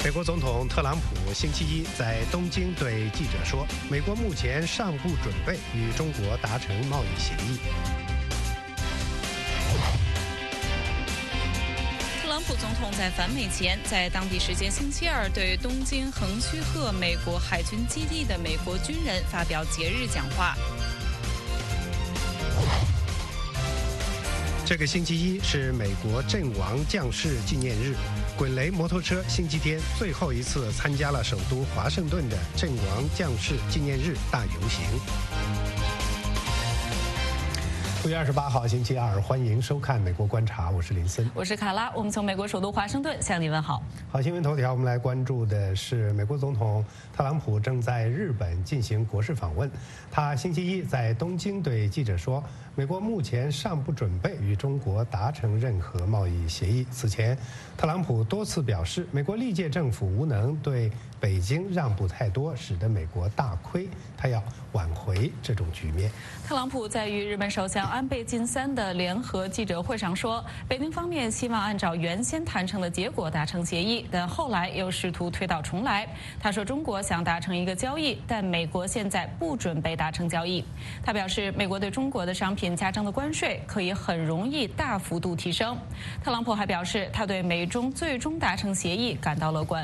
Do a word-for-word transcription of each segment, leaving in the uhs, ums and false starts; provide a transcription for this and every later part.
美国总统特朗普星期一在东京对记者说，美国目前尚不准备与中国达成贸易协议。 特朗普总统在访美前，在当地时间星期二对东京横须贺美国海军基地的美国军人发表节日讲话。 这个星期一是美国阵亡将士纪念日，滚雷摩托车星期天最后一次参加了首都华盛顿的阵亡将士纪念日大游行。五月二十八号星期二，欢迎收看《美国观察》，我是林森， 我是卡拉，我们从美国首都华盛顿向你问好。 好，新闻头条，我们来关注的是美国总统特朗普正在日本进行国事访问。他星期一在东京对记者说，美国目前尚不准备与中国达成任何贸易协议。此前，特朗普多次表示，美国历届政府无能，对北京让步太多，使得美国大亏，他要挽回这种局面。 特朗普在与日本首相安倍晋三的联合记者会上说，北京方面希望按照原先谈成的结果达成协议，但后来又试图推倒重来。他说，中国想达成一个交易，但美国现在不准备达成交易。他表示，美国对中国的商品加征的关税可以很容易大幅度提升。特朗普还表示，他对美中最终达成协议感到乐观。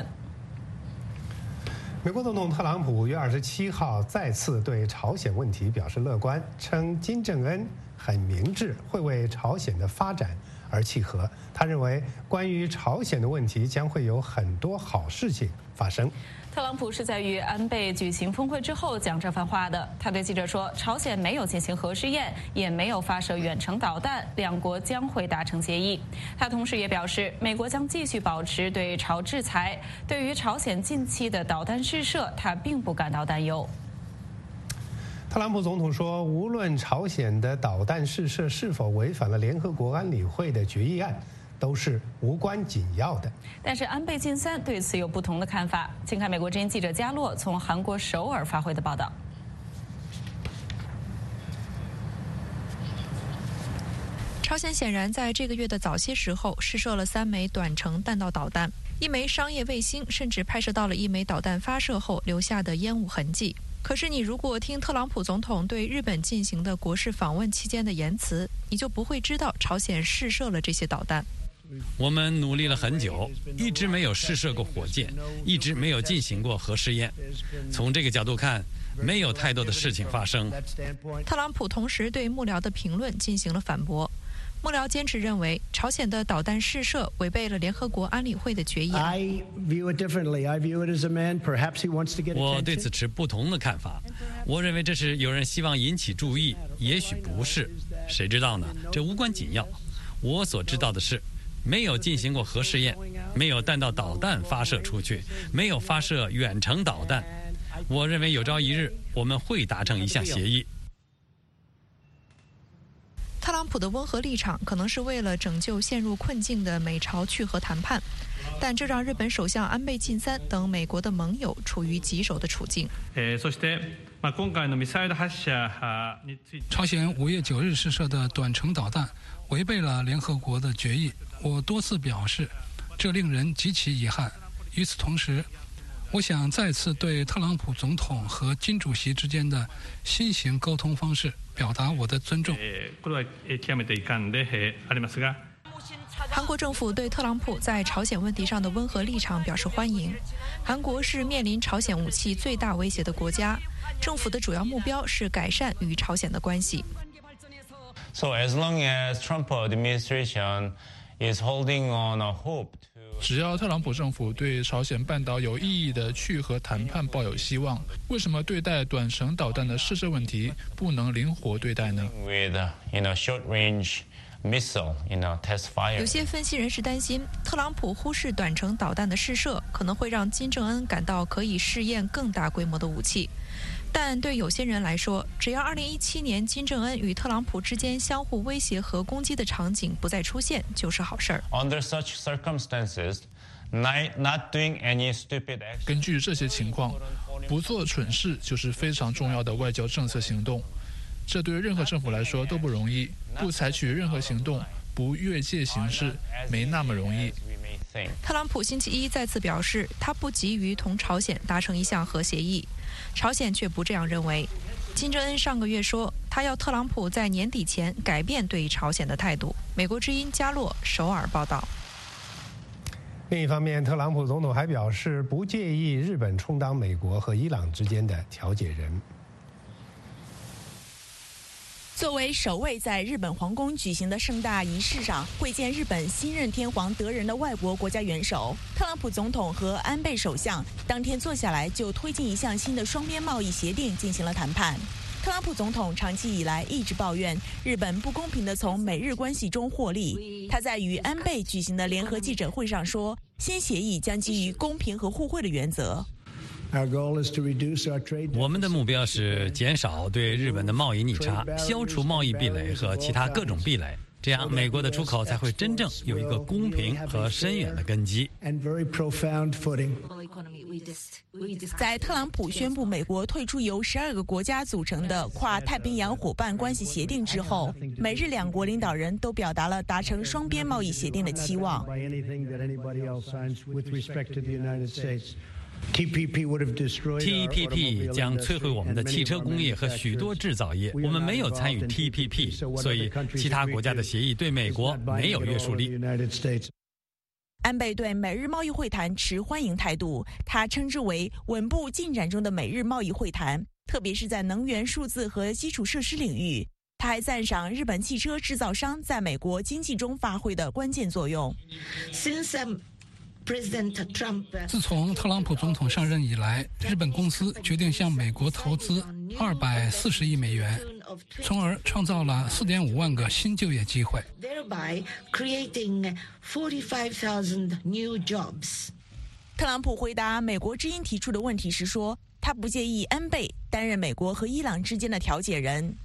美国总统特朗普五月二十七号再次对朝鲜问题表示乐观，称金正恩很明智，会为朝鲜的发展而契合。他认为，关于朝鲜的问题将会有很多好事情发生。 特朗普是在与安倍举行峰会之后讲这番话的。他对记者说，朝鲜没有进行核试验，也没有发射远程导弹，两国将会达成协议。他同时也表示，美国将继续保持对朝制裁。对于朝鲜近期的导弹试射，他并不感到担忧。 特朗普总统说，无论朝鲜的导弹试射是否违反了联合国安理会的决议案，都是无关紧要的。 但是安倍晋三对此有不同的看法。请看美国之音记者加洛从韩国首尔发回的报道。 朝鲜显然在这个月的早些时候试射了三枚短程弹道导弹，一枚商业卫星甚至拍摄到了一枚导弹发射后留下的烟雾痕迹。可是你如果听特朗普总统对日本进行的国事访问期间的言辞，你就不会知道朝鲜试射了这些导弹。 我们努力了很久，一直没有试射过火箭，一直没有进行过核试验。从这个角度看，没有太多的事情发生。 特朗普同时对幕僚的评论进行了反驳。幕僚坚持认为，朝鲜的导弹试射违背了联合国安理会的决议案。 我对此持不同的看法。我认为这是有人希望引起注意，也许不是，谁知道呢？这无关紧要。我所知道的是，没有进行过核试验，没有弹道导弹发射出去，没有发射远程导弹。我认为有朝一日我们会达成一项协议。 特朗普的温和立场可能是为了拯救陷入困境的美朝去核谈判，但这让日本首相安倍晋三等美国的盟友处于棘手的处境。 朝鲜五月九日试射的短程导弹违背了联合国的决议，我多次表示，这令人极其遗憾。与此同时，我想再次对特朗普总统和金主席之间的新型沟通方式表达我的尊重。 韩国政府对特朗普在朝鲜问题上的温和立场表示欢迎。韩国是面临朝鲜武器最大威胁的国家，政府的主要目标是改善与朝鲜的关系。 So as long as Trump administration is holding on a hope to 只要特朗普政府对朝鲜半岛有意义的去核谈判抱有希望，为什么对待短程导弹的试射问题不能灵活对待呢？ with, you know, short-range missile, you know, test fire. 有些分析人士担心，特朗普忽视短程导弹的试射，可能会让金正恩感到可以试验更大规模的武器。但对有些人来说，只要二零一七年金正恩与特朗普之间相互威胁和攻击的场景不再出现，就是好事儿。 Under such circumstances, not not doing any stupid action. 根据这些情况，不做蠢事就是非常重要的外交政策行动。这对任何政府来说都不容易，不采取任何行动，不越界行事，没那么容易。 特朗普星期一再次表示，他不急于同朝鲜达成一项核协议，朝鲜却不这样认为。金正恩上个月说，他要特朗普在年底前改变对朝鲜的态度。美国之音加洛首尔报道。 另一方面，特朗普总统还表示不介意日本充当美国和伊朗之间的调解人。 作为首位在日本皇宫举行的盛大仪式上会见日本新任天皇德仁的外国国家元首，特朗普总统和安倍首相当天坐下来就推进一项新的双边贸易协定进行了谈判。特朗普总统长期以来一直抱怨日本不公平地从美日关系中获利。他在与安倍举行的联合记者会上说，新协议将基于公平和互惠的原则。 我们的目标是减少对日本的贸易逆差，消除贸易壁垒和其他各种壁垒，这样美国的出口才会真正有一个公平和深远的根基。 在特朗普宣布美国退出由十二个国家组成的跨太平洋伙伴关系协定之后，美日两国领导人都表达了达成双边贸易协定的期望。 T P P 将摧毁我们的汽车工业和许多制造业。我们没有参与 T P P， 所以其他国家的协议对美国没有约束力。 安倍对美日贸易会谈持欢迎态度，他称之为稳步进展中的美日贸易会谈，特别是在能源、数字和基础设施领域。他还赞赏日本汽车制造商在美国经济中发挥的关键作用。 自从特朗普总统上任以来，日本公司决定向美国投资二百四十亿美元，从而创造了四点五万个新就业机会。 特朗普回答美国之音提出的问题时说，他不介意安倍担任美国和伊朗之间的调解人。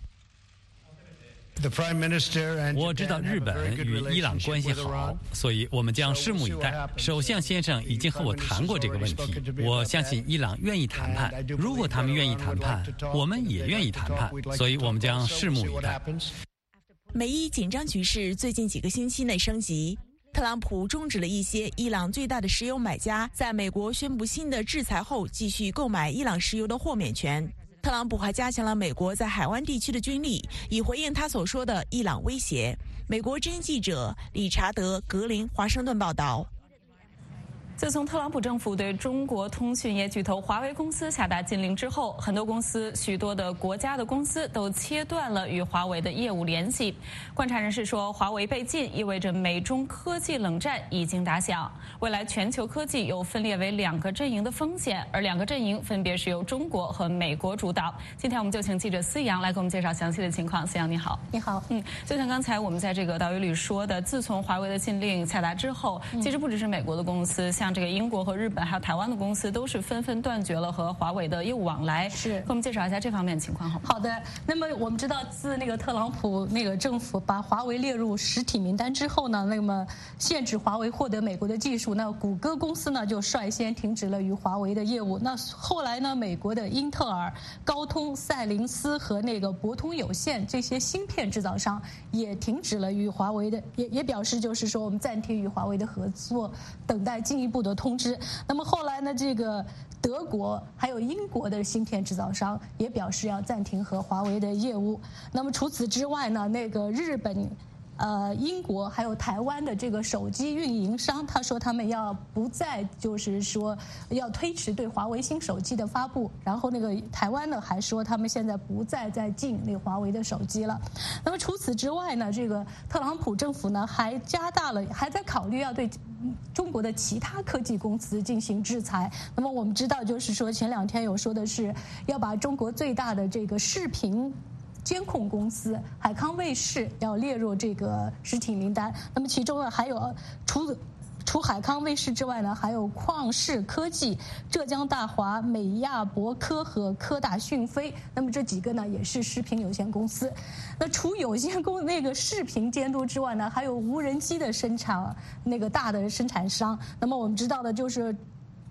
我知道日本与伊朗关系好，所以我们将拭目以待。首相先生已经和我谈过这个问题，我相信伊朗愿意谈判。如果他们愿意谈判，我们也愿意谈判，所以我们将拭目以待。 美伊紧张局势最近几个星期内升级，特朗普终止了一些伊朗最大的石油买家在美国宣布新的制裁后继续购买伊朗石油的豁免权。特朗普还加强了美国在海湾地区的军力，以回应他所说的伊朗威胁。美国之音记者理查德·格林华盛顿报道。 自从特朗普政府对中国通讯业巨头华为公司下达禁令之后，很多公司、许多的国家的公司都切断了与华为的业务联系。观察人士说，华为被禁意味着美中科技冷战已经打响，未来全球科技有分裂为两个阵营的风险，而两个阵营分别是由中国和美国主导。今天我们就请记者思阳来给我们介绍详细的情况。思阳你好。 你好。 嗯，就像刚才我们在这个导语里说的，自从华为的禁令下达之后，其实不只是美国的公司，像这个英国和日本还有台湾的公司都是纷纷断绝了和华为的业务往来。 是， 给我们介绍一下这方面的情况好吗？ 好的。那么我们知道，自那个特朗普那个政府把华为列入实体名单之后呢，那么限制华为获得美国的技术，那谷歌公司呢就率先停止了与华为的业务。那后来呢，美国的英特尔、高通、赛灵思和那个博通有线这些芯片制造商也停止了与华为的，也也表示就是说我们暂停与华为的合作，等待进一步的通知。那么后来呢，这个德国还有英国的芯片制造商也表示要暂停和华为的业务。那么除此之外呢，那个日本呃，英国还有台湾的这个手机运营商，他说他们要不再就是说要推迟对华为新手机的发布，然后那个台湾呢还说他们现在不再再进那华为的手机了。那么除此之外呢，这个特朗普政府呢还加大了，还在考虑要对中国的其他科技公司进行制裁。那么我们知道，就是说前两天有说的是要把中国最大的这个视频监控公司海康卫视要列入这个实体名单。那么其中呢还有除除海康卫视之外呢，还有旷视科技、浙江大华、美亚博科和科大讯飞。那么这几个呢也是视频有限公司。那除有限公那个视频监督之外呢，还有无人机的生产那个大的生产商。那么我们知道的就是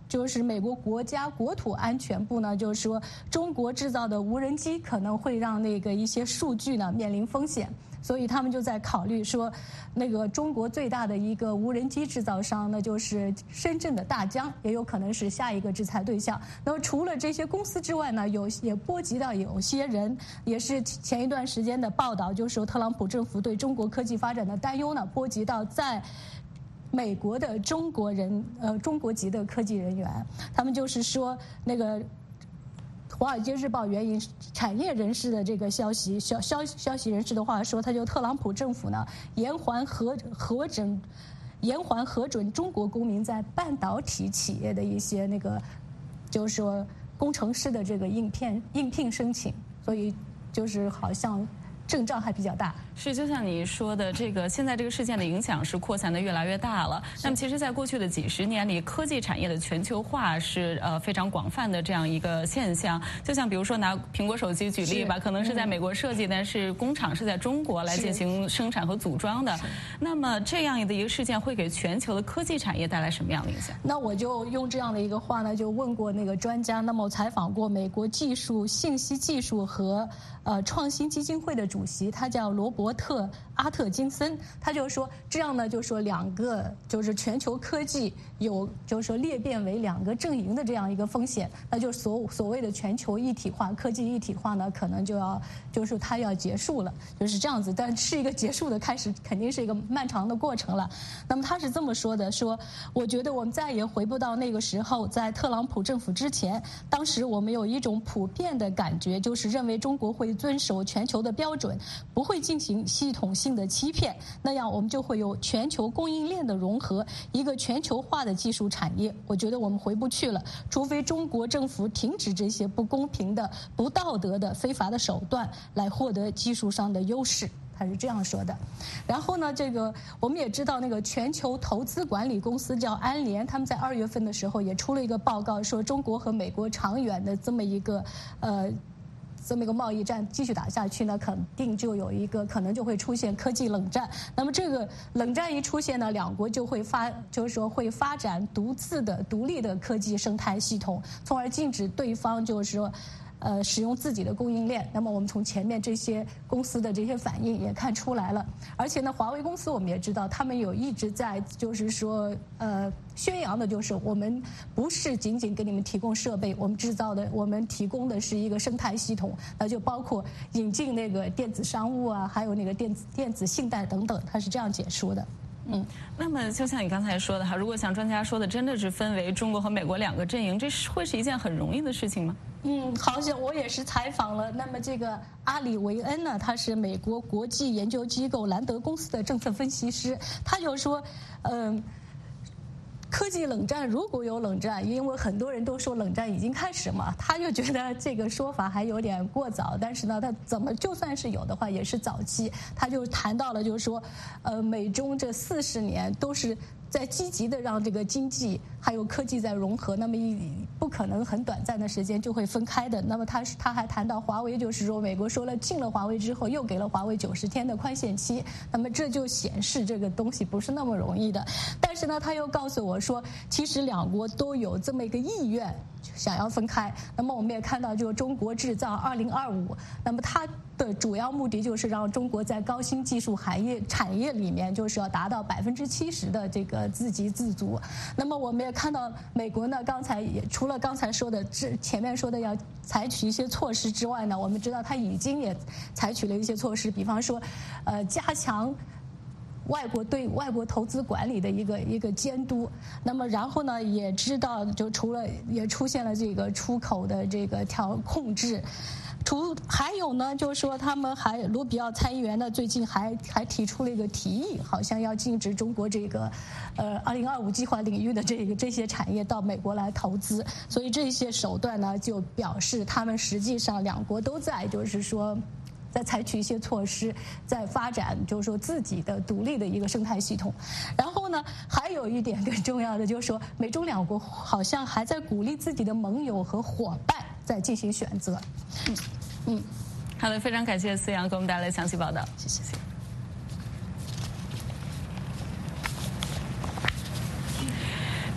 就是美国国家国土安全部呢，就是说中国制造的无人机可能会让那个一些数据呢面临风险。所以他们就在考虑说，那个中国最大的一个无人机制造商呢，就是深圳的大疆，也有可能是下一个制裁对象。那么除了这些公司之外呢，有也波及到有些人，也是前一段时间的报道，就是说特朗普政府对中国科技发展的担忧呢，波及到在美国的中国人，呃，中国籍的科技人员，他们就是说那个。《华尔街日报》援引产业人士的这个消息，消消消息人士的话说，他就特朗普政府呢延缓核核准，延缓核准中国公民在半导体企业的一些那个，就是说工程师的这个应聘应聘申请，所以就是好像阵仗还比较大。 是，就像你说的，这个现在这个事件的影响是扩散的越来越大了。那么，其实，在过去的几十年里，科技产业的全球化是呃非常广泛的这样一个现象。就像比如说拿苹果手机举例吧，可能是在美国设计，但是工厂是在中国来进行生产和组装的。那么，这样的一个事件会给全球的科技产业带来什么样的影响？ 那我就用这样的一个话呢，就问过那个专家。那么，我采访过美国技术、信息技术和呃创新基金会的主席，他叫罗伯特阿特金森，他就说这样呢，就说两个就是全球科技有就是说裂变为两个阵营的这样一个风险，那就所所谓的全球一体化、科技一体化呢，可能就要就是它要结束了，就是这样子。但是一个结束的开始，肯定是一个漫长的过程了。那么他是这么说的：说我觉得我们再也回不到那个时候，在特朗普政府之前，当时我们有一种普遍的感觉，就是认为中国会遵守全球的标准，不会进行系统性的欺骗，那样我们就会有全球供应链的融合，一个全球化的技术产业。我觉得我们回不去了，除非中国政府停止这些不公平的、不道德的、非法的手段，来获得技术上的优势。他是这样说的。然后呢，这个我们也知道，那个全球投资管理公司叫安联，他们在二月份的时候也出了一个报告，说中国和美国长远的这么一个呃。这么一个贸易战继续打下去呢，肯定就有一个可能就会出现科技冷战。那么这个冷战一出现呢，两国就会发，就是说会发展独自的、独立的科技生态系统，从而禁止对方就是说。呃，使用自己的供应链。那么我们从前面这些公司的这些反应也看出来了。而且呢，华为公司我们也知道，他们有一直在就是说呃宣扬的就是我们不是仅仅给你们提供设备，我们制造的我们提供的是一个生态系统，那就包括引进那个电子商务啊，还有那个电子电子信贷等等，它是这样解说的。 嗯，那么就像你刚才说的哈，如果像专家说的，真的是分为中国和美国两个阵营，这是会是一件很容易的事情吗？ 嗯，好像我也是采访了。那么这个阿里维恩呢，他是美国国际研究机构兰德公司的政策分析师，他就说，嗯、呃。科技冷战如果有冷战，因为很多人都说冷战已经开始嘛，他就觉得这个说法还有点过早。但是呢，他怎么就算是有的话，也是早期。他就谈到了，就是说，呃，美中这四十年都是在积极的让这个经济还有科技在融合，那么一不可能很短暂的时间就会分开的。那么他他还谈到华为，就是说美国说了禁了华为之后，又给了华为九十天的宽限期，那么这就显示这个东西不是那么容易的。但是呢，他又告诉我说，其实两国都有这么一个意愿，想要分开。那么我们也看到，就中国制造二零二五，那么它的主要目的就是让中国在高新技术行业产业里面，就是要达到百分之七十的这个自给自足。那么我们也看到，美国呢，刚才也除了刚才说的之前面说的要采取一些措施之外呢，我们知道它已经也采取了一些措施，比方说，呃，加强外国对外国投资管理的一个一个监督。那么然后呢，也知道就除了也出现了这个出口的这个调控制。除还有呢，就是说他们还卢比奥参议员呢，最近还还提出了一个提议，好像要禁止中国这个，呃，二零二五计划领域的这个这些产业到美国来投资。所以这些手段呢，就表示他们实际上两国都在，就是说，在采取一些措施，在发展，就是说自己的独立的一个生态系统。然后呢，还有一点更重要的就是说，美中两国好像还在鼓励自己的盟友和伙伴在进行选择。嗯嗯， 好的，非常感谢思阳给我们带来详细报道，谢谢。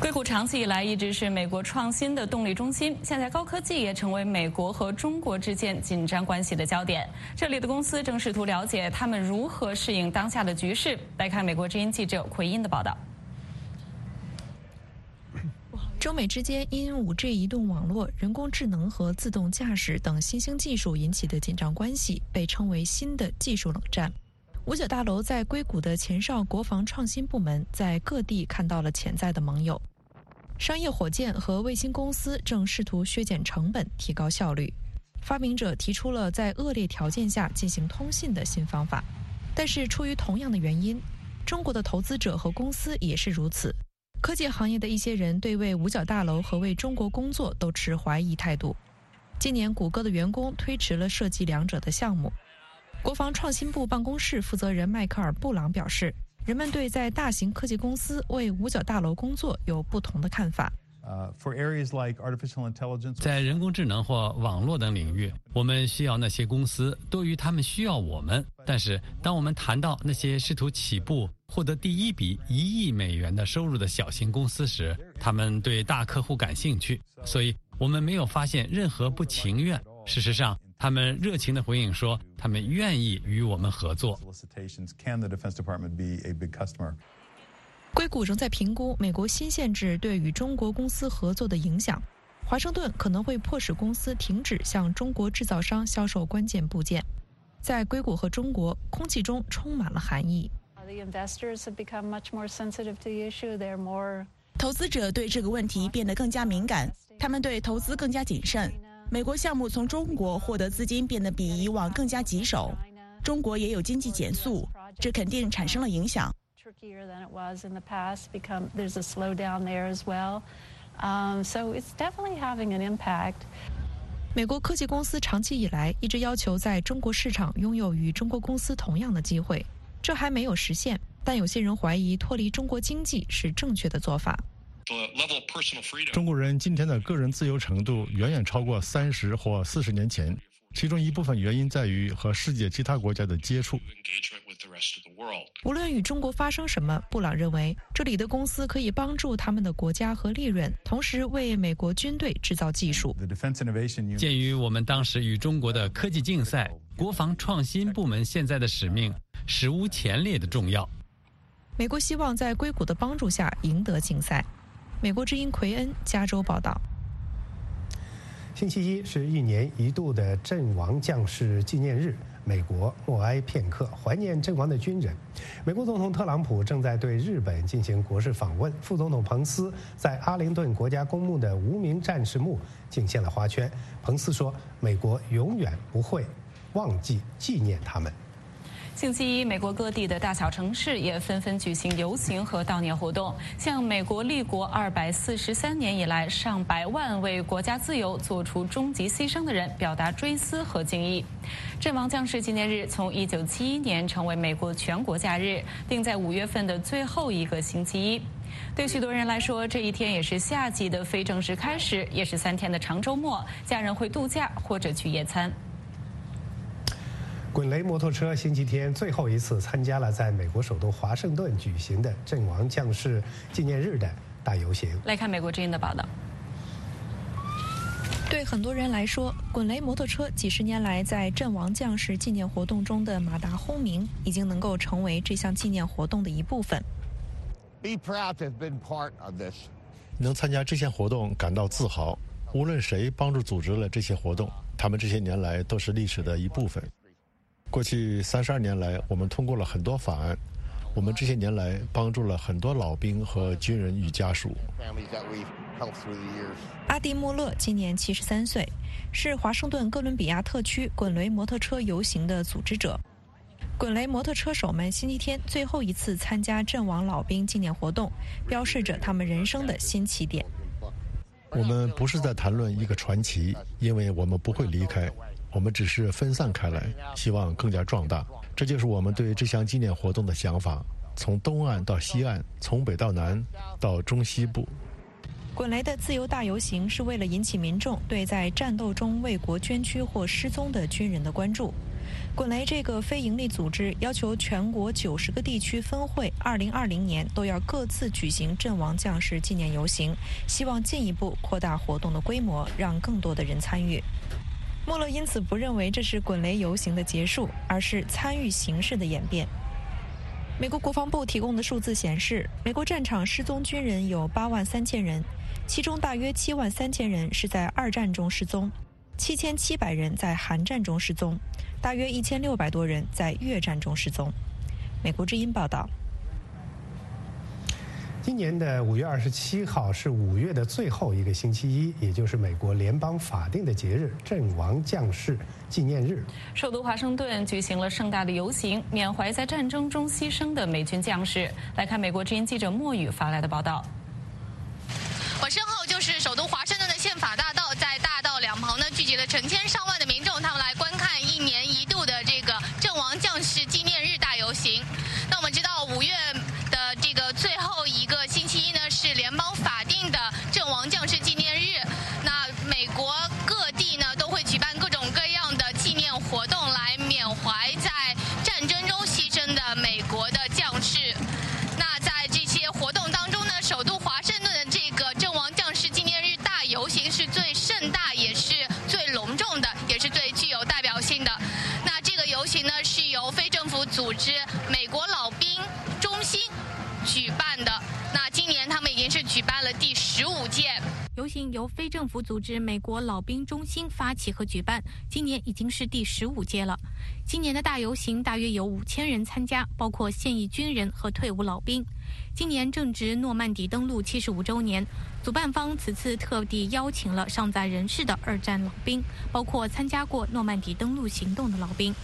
硅谷长期以来一直是美国创新的动力中心，现在高科技也成为美国和中国之间紧张关系的焦点。这里的公司正试图了解他们如何适应当下的局势。来看美国之音记者奎因的报道。 中美之间因 五 G 移动网络、人工智能和自动驾驶等新兴技术引起的紧张关系，被称为新的技术冷战。五角大楼在硅谷的前哨国防创新部门在各地看到了潜在的盟友。商业火箭和卫星公司正试图削减成本，提高效率。发明者提出了在恶劣条件下进行通信的新方法，但是出于同样的原因，中国的投资者和公司也是如此。科技行业的一些人对为五角大楼和为中国工作都持怀疑态度。今年谷歌的员工推迟了涉及两者的项目。国防创新部办公室负责人迈克尔·布朗表示，人们对在大型科技公司为五角大楼工作有不同的看法。 在人工智能或网络等领域，我们需要那些公司多于他们需要我们。但是当我们谈到那些试图起步获得第一笔一亿美元的收入的小型公司时，他们对大客户感兴趣，所以我们没有发现任何不情愿。事实上，他们热情地回应说，他们愿意与我们合作。 硅谷仍在评估美国新限制对与中国公司合作的影响。华盛顿可能会迫使公司停止向中国制造商销售关键部件。在硅谷和中国，空气中充满了寒意。 投资者对这个问题变得更加敏感，他们对投资更加谨慎。美国项目从中国获得资金变得比以往更加棘手，中国也有经济减速，这肯定产生了影响。 trickier than it was in the past. Become there's a slowdown there as well. Um, so it's definitely having an impact. 美国科技公司长期以来一直要求在中国市场拥有与中国公司同样的机会，这还没有实现。但有些人怀疑脱离中国经济是正确的做法。 中国人今天的个人自由程度远远超过三十或四十年前。其中一部分原因在于和世界其他国家的接触。 无论与中国发生什么，布朗认为这里的公司可以帮助他们的国家和利润，同时为美国军队制造技术。 鉴于我们当时与中国的科技竞赛，国防创新部门现在的使命史无前例的重要。 美国希望在硅谷的帮助下赢得竞赛。美国之音奎恩加州报道。 星期一是一年一度的阵亡将士纪念日，美国默哀片刻，怀念阵亡的军人。美国总统特朗普正在对日本进行国事访问，副总统彭斯在阿灵顿国家公墓的无名战士墓敬献了花圈。彭斯说，美国永远不会忘记纪念他们。 星期一，美国各地的大小城市也纷纷举行游行和悼念活动，向美国立国二百四十三年以来上百万为国家自由做出终极牺牲的人表达追思和敬意。阵亡将士纪念日从一九七一年成为美国全国假日，定在五月份的最后一个星期一。对许多人来说，这一天也是夏季的非正式开始，也是三天的长周末，家人会度假或者去野餐。 滚雷摩托车星期天最后一次参加了在美国首都华盛顿举行的阵亡将士纪念日的大游行。 来看美国之音的报道。 对很多人来说，滚雷摩托车几十年来在阵亡将士纪念活动中的马达轰鸣，已经能够成为这项纪念活动的一部分。 能参加这项活动感到自豪，无论谁帮助组织了这些活动，他们这些年来都是历史的一部分。过去三十二年来，我们通过了很多法案。我们这些年来帮助了很多老兵和军人与家属。 阿蒂莫勒今年七十三岁，是华盛顿哥伦比亚特区滚雷摩托车游行的组织者。滚雷摩托车手们星期天最后一次参加阵亡老兵纪念活动，标示着他们人生的新起点。 我们不是在谈论一个传奇，因为我们不会离开。我们只是分散开来，希望更加壮大。这就是我们对这项纪念活动的想法，从东岸到西岸，从北到南，到中西部。 滚雷的自由大游行是为了引起民众对在战斗中为国捐躯或失踪的军人的关注。 滚雷这个非营利组织要求全国九十个地区分会二零二零年都要各自举行阵亡将士纪念游行，希望进一步扩大活动的规模，让更多的人参与。莫勒因此不认为这是滚雷游行的结束，而是参与形势的演变。美国国防部提供的数字显示，美国战场失踪军人有八万三千人，其中大约七万三千人是在二战中失踪，七千七百人在韩战中失踪，大约一千六百多人在越战中失踪。美国之音报道。 今年的五月二十七号是五月的最后一个星期一，也就是美国联邦法定的节日——阵亡将士纪念日。 首都华盛顿举行了盛大的游行，缅怀在战争中牺牲的美军将士。来看美国之音记者莫宇发来的报道。 我身后就是首都华盛顿的宪法大道，在大道两旁呢聚集了成千上万的民众，他们来观看一年一度的这个阵亡将士纪念日大游行。那我们知道，五月的这个最后一个星期一呢，是联邦法定的阵亡将士纪念日。那美国各地呢都会举办各种各样的纪念活动，来缅怀在战争中牺牲的美国的将士。那在这些活动当中呢，首都华盛顿的这个阵亡将士纪念日大游行是最盛大，也是最隆重的，也是最具有代表性的。那这个游行呢，是由非政府组织美国老兵中心举办的。那今年他们已经是举办了第十五届。 游行由非政府组织美国老兵中心发起和举办，今年已经是第十五届了。今年的大游行大约有五千人参加，包括现役军人和退伍老兵。今年正值诺曼底登陆七十五周年，主办方此次特地邀请了尚在人世的二战老兵，包括参加过诺曼底登陆行动的老兵。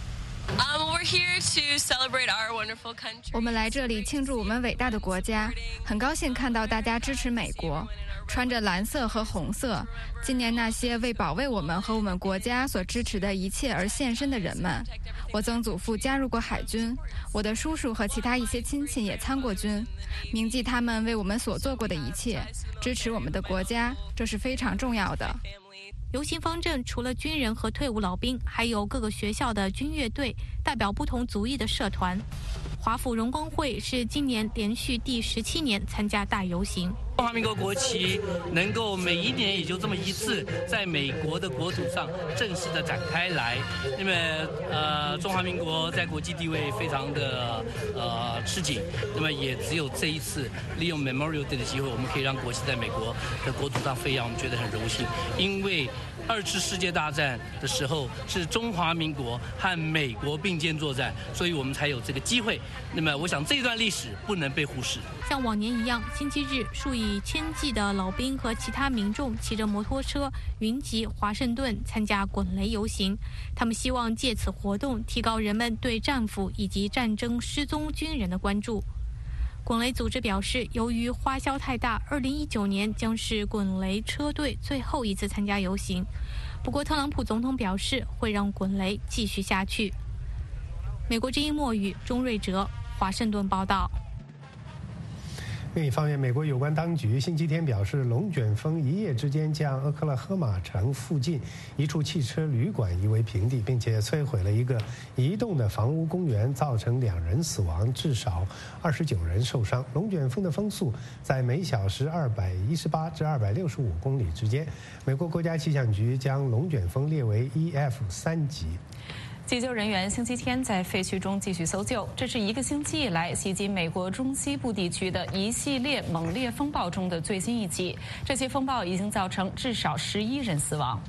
我们来这里庆祝我们伟大的国家，很高兴看到大家支持美国，穿着蓝色和红色，纪念那些为保卫我们和我们国家所支持的一切而献身的人们。我曾祖父加入过海军，我的叔叔和其他一些亲戚也参过军，铭记他们为我们所做过的一切，支持我们的国家，这是非常重要的。 游行方阵除了军人和退伍老兵，还有各个学校的军乐队，代表不同族裔的社团。华府荣光会是今年连续第十七年参加大游行。 中华民国国旗能够每一年也就这么一次，在美国的国土上正式的展开来。那么，呃，中华民国在国际地位非常的呃吃紧。那么，也只有这一次利用 Memorial Day 的机会，我们可以让国旗在美国的国土上飞扬，我们觉得很荣幸。因为二次世界大战的时候是中华民国和美国并肩作战，所以我们才有这个机会。那么，我想这段历史不能被忽视。 像往年一样，星期日数以千计的老兵和其他民众骑着摩托车云集华盛顿参加滚雷游行。他们希望借此活动提高人们对战俘以及战争失踪军人的关注。滚雷组织表示，由于花销太大，二零一九年将是滚雷车队最后一次参加游行。不过，特朗普总统表示会让滚雷继续下去。美国之音莫语，钟瑞哲，华盛顿报道。 另一方面，美国有关当局星期天表示，龙卷风一夜之间将俄克拉荷马城附近一处汽车旅馆夷为平地，并且摧毁了一个移动的房屋公园，造成两人死亡，至少二十九人受伤。龙卷风的风速在每小时二百一十八至二百六十五公里之间。美国国家气象局将龙卷风列为 E F 三级。 急救人员星期天在废墟中继续搜救，这是一个星期以来袭击美国中西部地区的一系列猛烈风暴中的最新一起。这些风暴已经造成至少十一人死亡。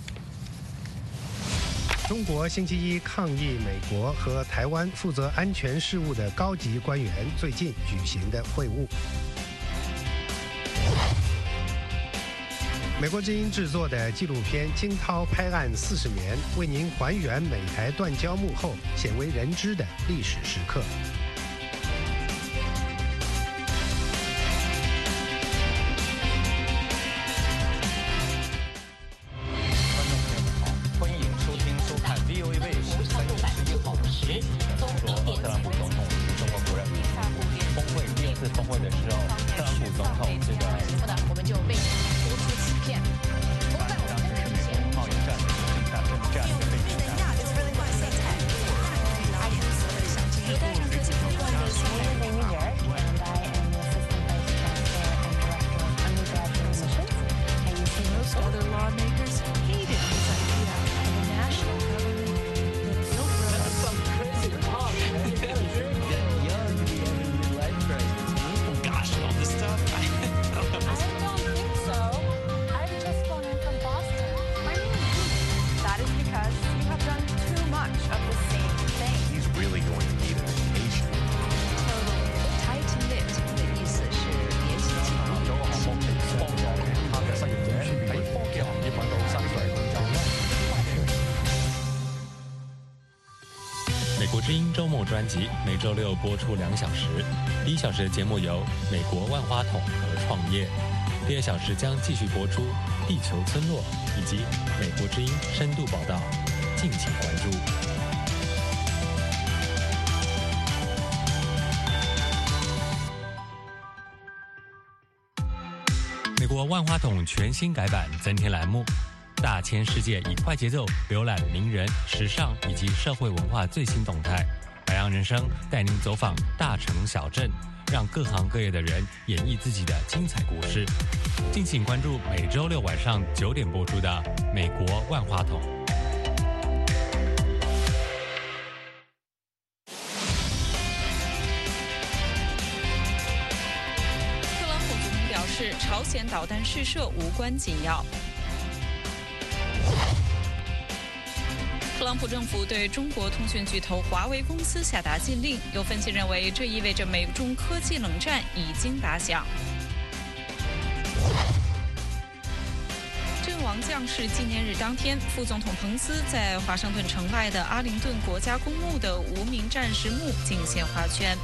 中国星期一抗议美国和台湾负责安全事务的高级官员最近举行的会晤。美国之音制作的纪录片《惊涛拍案四十年》，为您还原美台断交幕后鲜为人知的历史时刻。 欢迎收听收看 V O A 卫视三月十一号时，说特朗普总统与中国国人峰会第二次峰会的时候，特朗普总统这个我们就被播出欺骗。当时是美国贸易战的这样一个背景下。 美国之音周末专辑每周六播出两小时，第一小时的节目有美国万花筒和创业，第二小时将继续播出地球村落以及美国之音深度报道，敬请关注。美国万花筒全新改版增添栏目，大千世界以快节奏浏览名人、时尚以及社会文化最新动态。白羊人生带您走访大城小镇，让各行各业的人演绎自己的精彩故事。敬请关注每周六晚上九点播出的《美国万花筒》。 特朗普总统表示，朝鲜导弹试射无关紧要。特朗普政府对中国通讯巨头华为公司下达禁令，有分析认为，这意味着美中科技冷战已经打响。阵亡将士纪念日当天，副总统彭斯在华盛顿城外的阿灵顿国家公墓的无名战士墓敬献花圈。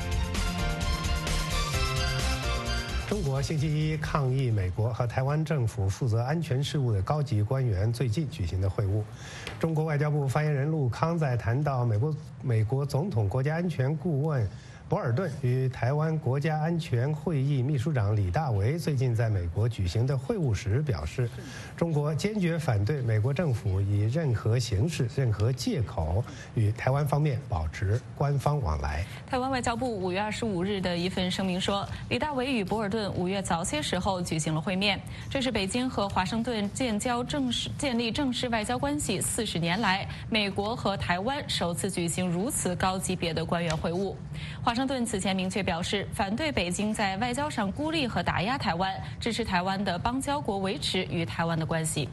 中国星期一抗议美国和台湾政府负责安全事务的高级官员最近举行的会晤。中国外交部发言人陆康在谈到美国美国总统国家安全顾问博尔顿与台湾国家安全会议秘书长李大为最近在美国举行的会晤时表示，中国坚决反对美国政府以任何形式、任何借口与台湾方面保持官方往来。 台湾外交部五月二十五日的一份声明说，李大为与博尔顿五月早些时候举行了会面，这是北京和华盛顿建交正式建立正式外交关系四十年来，美国和台湾首次举行如此高级别的官员会晤。华盛顿此前明确表示，反对北京在外交上孤立和打压台湾，支持台湾的邦交国维持与台湾的关系。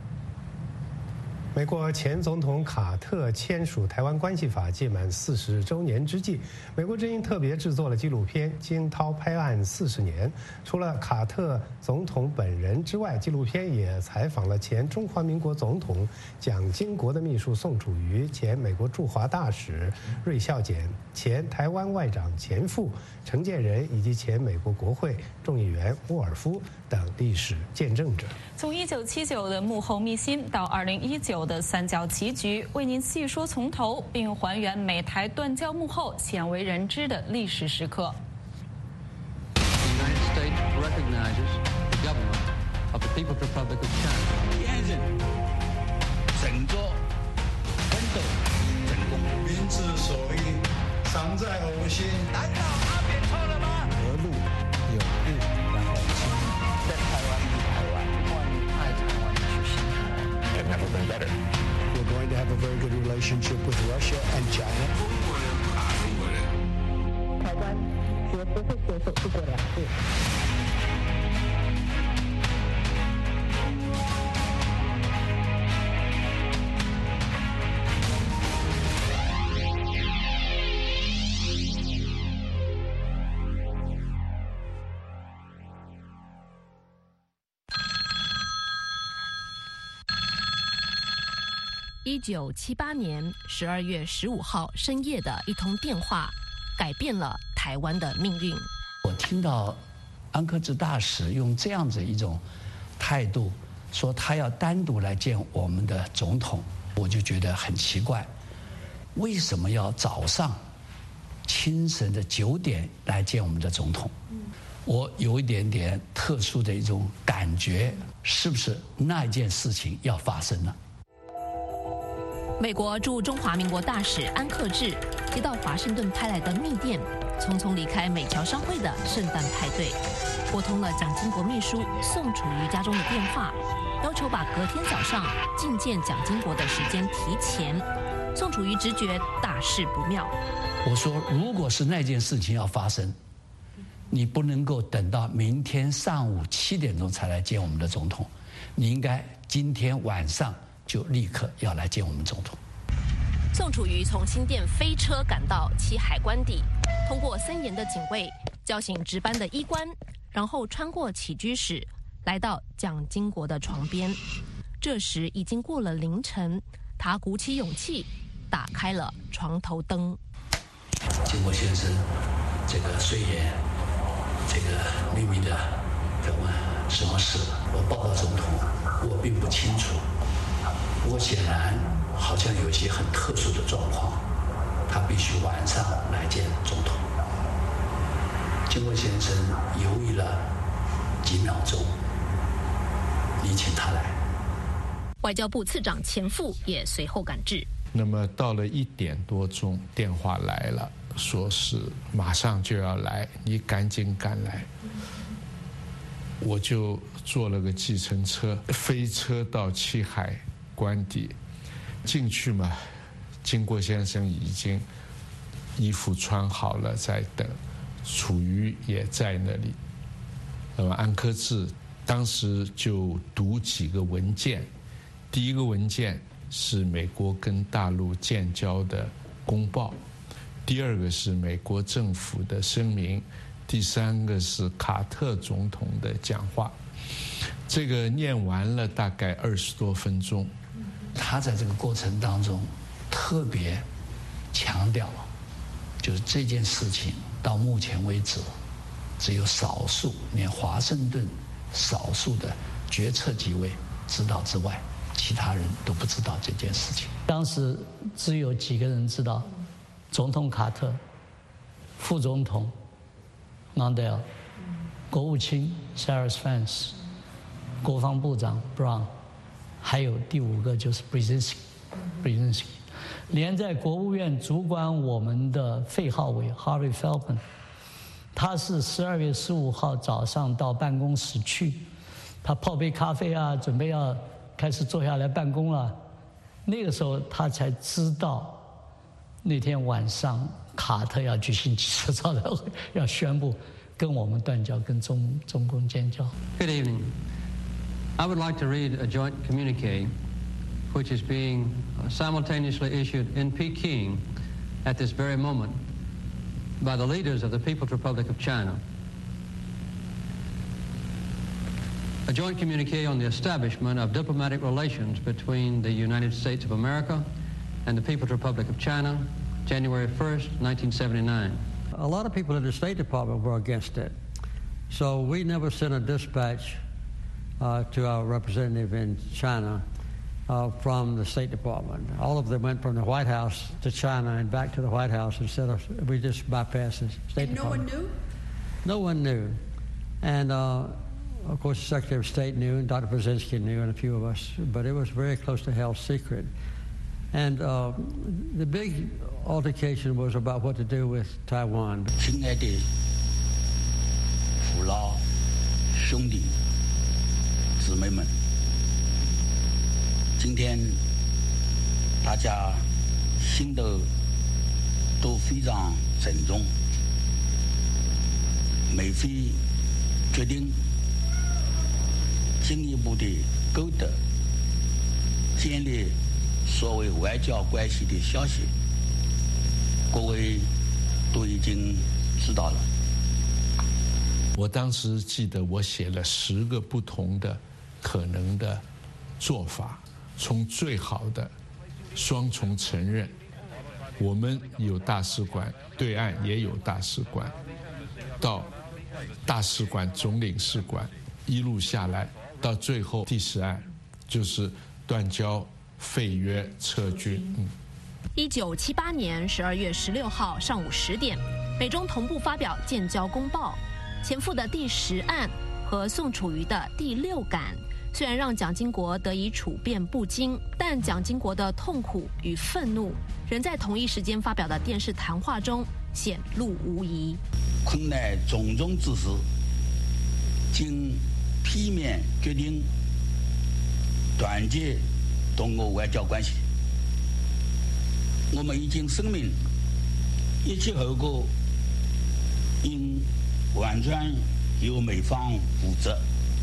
美国前总统卡特签署《台湾关系法》届满四十周年之际，美国之音特别制作了纪录片《惊涛拍案四十年》。除了卡特总统本人之外，纪录片也采访了前中华民国总统蒋经国的秘书宋楚瑜、前美国驻华大使芮孝俭、前台湾外长钱复、陈建仁以及前美国国会众议员沃尔夫等历史见证者。 从一九七九的幕后秘辛到二零一九的三角棋局，为您细说从头，并还原美台断交幕后鲜为人知的历史时刻。 整个奋斗成功，民之所欲，常在吾心。难道他变错了吗？和路有路，然后亲在台湾是台湾，万爱台湾去新台湾。Have never been better. We're going to have a very good relationship with Russia and China. 台湾绝不会接受“一国两制”。 一九七八年十二月十五号深夜的一通电话，改变了台湾的命运。 我听到安克志大使用这样子一种态度，说他要单独来见我们的总统，我就觉得很奇怪，为什么要早上清晨的九点来见我们的总统？我有一点点特殊的一种感觉，是不是那一件事情要发生了？ 美国驻中华民国大使安克志接到华盛顿派来的密电，匆匆离开美侨商会的圣诞派对，拨通了蒋经国秘书宋楚瑜家中的电话，要求把隔天早上觐见蒋经国的时间提前。宋楚瑜直觉大事不妙。 我说，如果是那件事情要发生，你不能够等到明天上午七点钟才来见我们的总统，你应该今天晚上就立刻要来见我们总统。 宋楚瑜从新店飞车赶到七海关底，通过森严的警卫，叫醒值班的医官，然后穿过起居室，来到蒋经国的床边。这时已经过了凌晨，他鼓起勇气， 打开了床头灯。 经国先生，这个虽然这个秘密的在问什么事，我报告总统，我并不清楚。不过显然好像有些很特殊的状况，他必须晚上来见总统。经国先生犹豫了几秒钟，你请他来。 外交部次长钱复也随后赶至。 那么到了一点多钟，电话来了，说是马上就要来，你赶紧赶来。我就坐了个计程车，飞车到七海官邸，进去嘛，经国先生已经衣服穿好了在等，楚瑜也在那里。那么安克志当时就读几个文件，第一个文件是美国跟大陆建交的公报，第二个是美国政府的声明，第三个是卡特总统的讲话。这个念完了大概二十多分钟。 他在这个过程当中特别强调，就是这件事情到目前为止，只有少数，连华盛顿少数的决策机位知道之外，其他人都不知道这件事情。 当时只有几个人知道，总统卡特、副总统Mondale、国务卿 Cyrus Vance、国防部长 Brown， 还有第五个就是 Brzezinski， 连在国务院主管我们的费浩伟 Harvey Feldman， 他是十二月十五号早上到办公室去，他泡杯咖啡啊，准备要开始坐下来办公了。那个时候他才知道，那天晚上卡特要举行记者招待会，要宣布跟我们断交，跟中中共建交。 Good evening. I would like to read a joint communique which is being simultaneously issued in Peking at this very moment by the leaders of the People's Republic of China. A joint communique on the establishment of diplomatic relations between the United States of America and the People's Republic of China, January first, nineteen seventy-nine. A lot of people in the State Department were against it, so we never sent a dispatch uh, to our representative in China uh, from the State Department. All of them went from the White House to China and back to the White House instead of, we just bypassed the State and Department. No one knew? No one knew. And uh, of course the Secretary of State knew, and Doctor Brzezinski knew, and a few of us, but it was very close to held secret. And uh, the big altercation was about what to do with Taiwan. 亲爱的父老兄弟姊妹们，今天大家心头都非常沉重。美菲决定进一步的勾搭，建立所谓外交关系的消息，各位都已经知道了。 我当时记得我写了十个不同的可能的做法，从最好的双重承认，我们有大使馆，对岸也有大使馆，到大使馆、总领事馆，一路下来，到最后第十案就是断交、废约、撤军。嗯。 一九七八年十二月十六号上午十点，美中同步发表建交公报。前夫的第十案和宋楚瑜的第六感，虽然让蒋经国得以处变不惊，但蒋经国的痛苦与愤怒，仍在同一时间发表的电视谈话中显露无遗。 困难重重之时，经片面决定断绝中俄外交关系。我们已经声明，一切后果应完全由美方负责。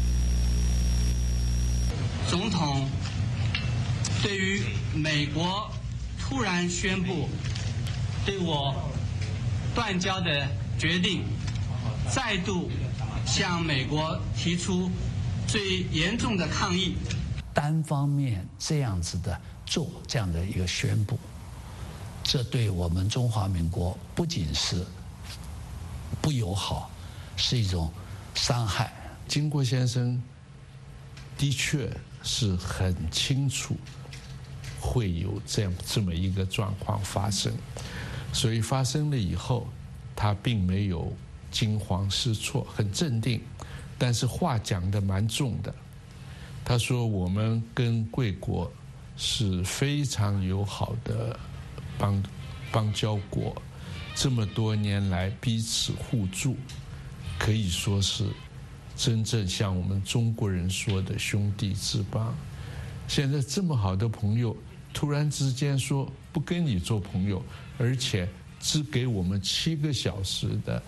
总统对于美国突然宣布对我断交的决定，再度向美国提出最严重的抗议。 单方面这样子的做这样的一个宣布， 这对我们中华民国不仅是不友好，是一种伤害。 经国先生的确是很清楚会有这样这么一个状况发生，所以发生了以后，他并没有惊慌失措，很镇定，但是话讲得蛮重的。他说我们跟贵国是非常友好的邦邦交国，这么多年来彼此互助，可以说是真正像我们中国人说的兄弟之邦。现在这么好的朋友突然之间说不跟你做朋友，而且只给我们七个小时的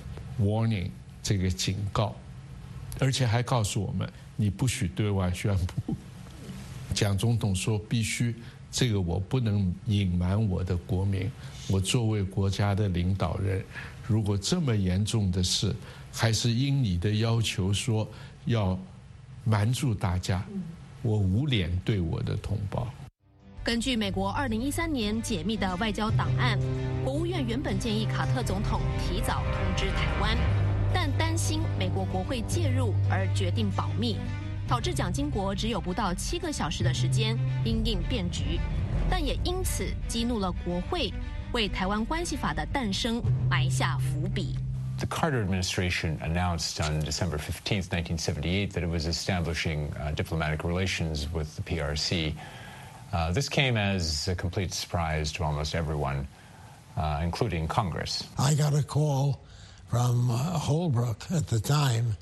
warning 这个警告，而且还告诉我们你不许对外宣布。蒋总统说必须，这个我不能隐瞒我的国民，我作为国家的领导人，如果这么严重的事还是因你的要求说要瞒住大家，我无脸对我的同胞。 根据美国二零一三年解密的外交档案，国务院原本建议卡特总统提早通知台湾，但担心美国国会介入而决定保密，导致蒋经国只有不到七个小时的时间因应变局，但也因此激怒了国会，为台湾关系法的诞生埋下伏笔。 The Carter administration announced on December fifteenth, nineteen seventy-eight, that it was establishing uh, diplomatic relations with the P R C. Uh, this came as a complete surprise to almost everyone, uh, including Congress. I got a call from uh, Holbrooke at the time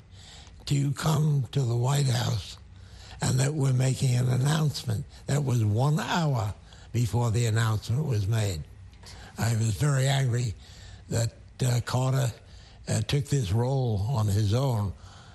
to come to the White House and that we're making an announcement. That was one hour before the announcement was made. I was very angry that uh, Carter uh, took this role on his own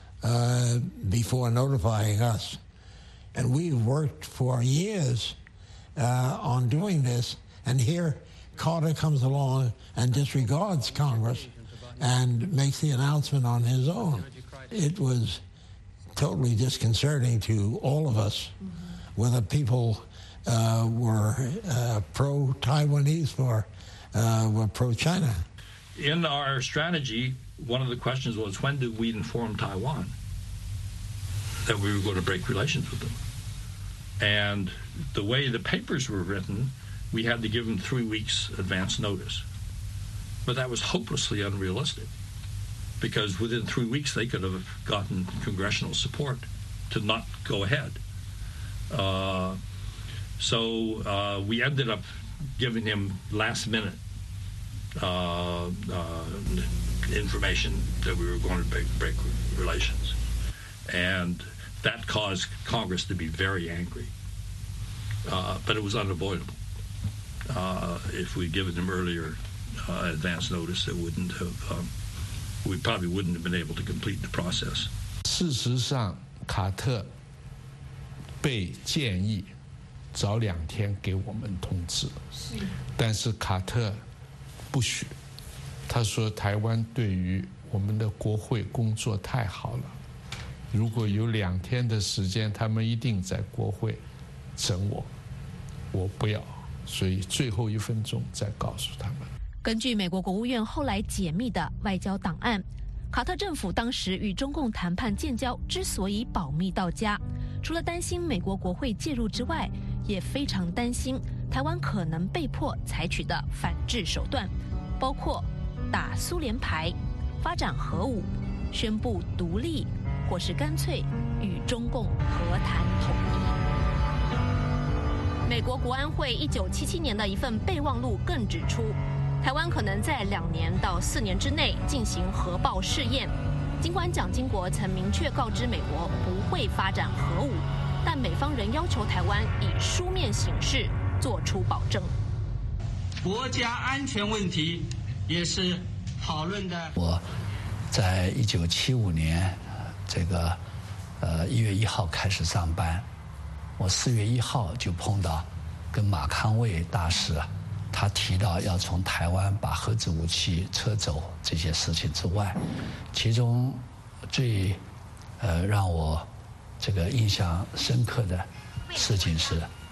uh, before notifying us. And we've worked for years uh, on doing this, and here Carter comes along and disregards Congress and makes the announcement on his own. It was totally disconcerting to all of us, whether people uh, were uh, pro-Taiwanese or uh, were pro-China. In our strategy, one of the questions was, when did we inform Taiwan that we were going to break relations with them? And the way the papers were written, we had to give them three weeks advance notice. But that was hopelessly unrealistic, because within three weeks they could have gotten congressional support to not go ahead. Uh, so uh, we ended up giving him last minute uh, uh, information that we were going to break, break relations. And that caused Congress to be very angry. Uh, but it was unavoidable. Uh, if we'd given them earlier uh, advance notice, it wouldn't have, um, we probably wouldn't have been able to complete the process. 事实上，卡特被建议早两天给我们通知，但是卡特不许。他说台湾对于我们的国会工作太好了，如果有两天的时间，他们一定在国会整我，我不要，所以最后一分钟再告诉他们。 根据美国国务院后来解密的外交档案，卡特政府当时与中共谈判建交之所以保密到家，除了担心美国国会介入之外，也非常担心台湾可能被迫采取的反制手段，包括打苏联牌、发展核武、宣布独立，或是干脆与中共和谈统一。美国国安会一九七七年的一份备忘录更指出，台湾可能在两年到四年之内进行核爆试验。尽管蒋经国曾明确告知美国不会发展核武，但美方仍要求台湾以书面形式做出保证。 国家安全问题也是讨论的。 我在一九七五年这个呃一月一号开始上班，我四月一号就碰到跟马康卫大使，他提到要从台湾把核子武器撤走这些事情之外，其中最呃让我这个印象深刻的事情是，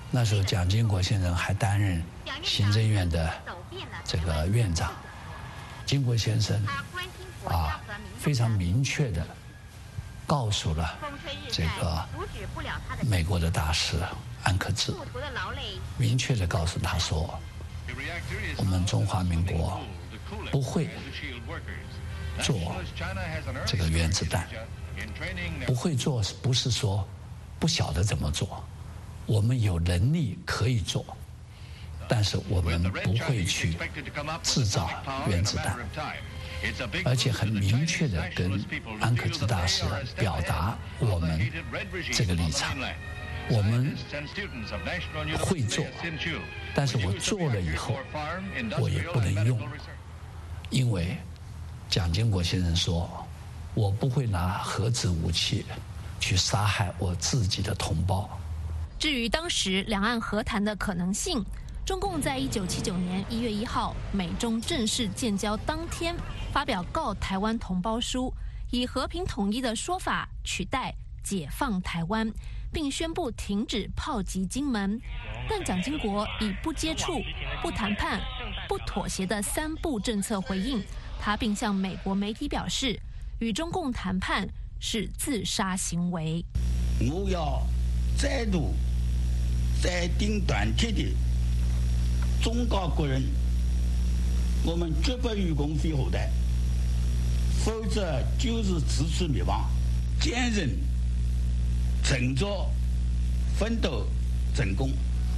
那时候蒋经国先生还担任行政院的这个院长。经国先生啊，非常明确的告诉了这个美国的大使安克志，明确的告诉他说，我们中华民国不会做这个原子弹，不会做，不是说不晓得怎么做，我们有能力可以做，但是我们不会去制造原子弹，而且很明确的跟安克志大使表达我们这个立场，我们会做，但是我做了以后，我也不能用，因为蒋经国先生说，我不会拿核子武器去杀害我自己的同胞。 至于当时两岸和谈的可能性，中共在一九七九年一月一号美中正式建交当天发表告台湾同胞书，以和平统一的说法取代解放台湾，并宣布停止炮击金门。但蒋经国以不接触、不谈判、不妥协的三不政策回应，他并向美国媒体表示，与中共谈判是自杀行为。 我要再度再顶断铁的忠告国人，我们绝不与共飞后台，否则就是自取灭亡。坚韧、振作、奋斗、成功。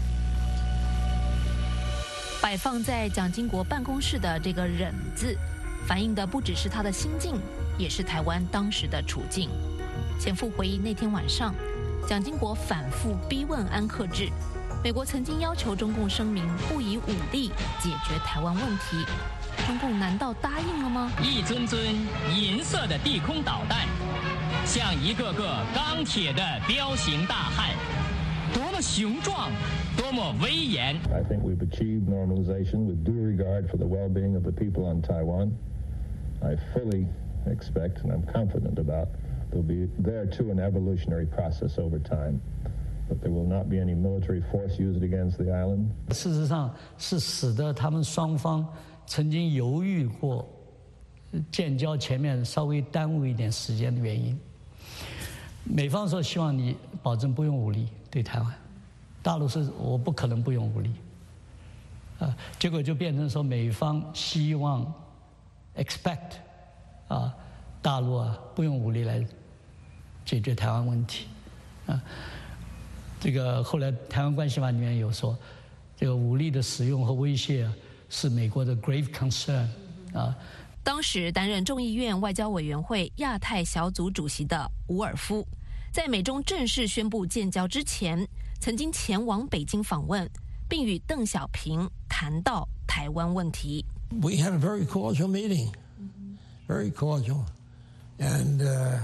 摆放在蒋经国办公室的这个忍字，反映的不只是他的心境，也是台湾当时的处境。前夫回忆那天晚上，蒋经国反复逼问安克志，美国曾经要求中共声明不以武力解决台湾问题，中共难道答应了吗？ 一尊尊银色的地空导弹，像一个个钢铁的彪形大汉，多么雄壮，多么威严。 I think we've achieved normalization with due regard for the well-being of the people on Taiwan. I fully expect, and I'm confident about, there'll be there too an evolutionary process over time. But there will not be any military force used against the island. 事实上是使得他们双方曾经犹豫过建交前面稍微耽误一点时间的原因。美方说希望你保证不用武力对台湾，大陆是我不可能不用武力，啊，结果就变成说美方希望 expect 啊大陆啊不用武力来解决台湾问题，啊。 这个后来台湾关系法里面有说，这个武力的使用和威胁是美国的 grave concern 啊。 当时担任众议院外交委员会亚太小组主席的伍尔夫，在美中正式宣布建交之前，曾经前往北京访问，并与邓小平谈到台湾问题。 We had a very cordial meeting, very cordial, and uh,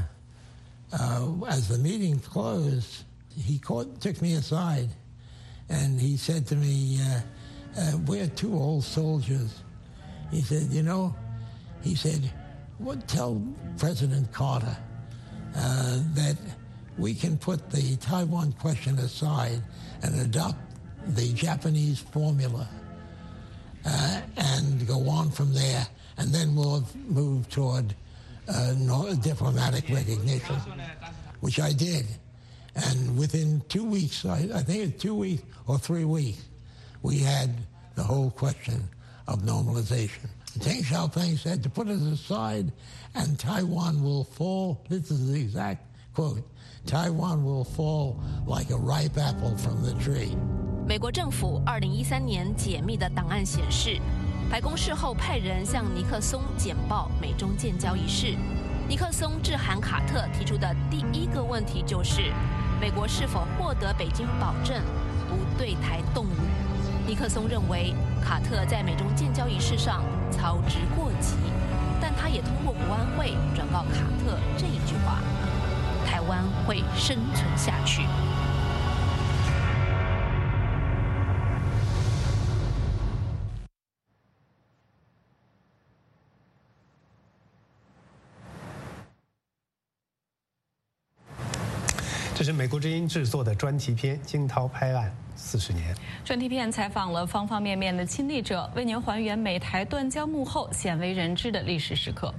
uh, as the meeting closed. He caught, took me aside, and he said to me, uh, uh, "We're two old soldiers." He said, "You know," he said, "What tell President Carter uh, that we can put the Taiwan question aside and adopt the Japanese formula uh, and go on from there, and then we'll move toward uh, no, diplomatic recognition," which I did. And within two weeks, I, I think it's two weeks or three weeks, we had the whole question of normalization. Deng Xiaoping said to put it aside and Taiwan will fall, this is the exact quote, Taiwan will fall like a ripe apple from the tree. 美国政府二零一三年解密的档案显示，白宫事后派人向尼克松简报美中建交一事。尼克松致函卡特提出的第一个问题就是，美国是否获得北京保证不对台动武？尼克松认为卡特在美中建交仪式上操之过急，但他也通过国安会转告卡特这一句话：台湾会生存下去。 这是美国之音制作的专题片《惊涛拍案四十年》。 专题片采访了方方面面的亲历者，为您还原美台断交幕后鲜为人知的历史时刻。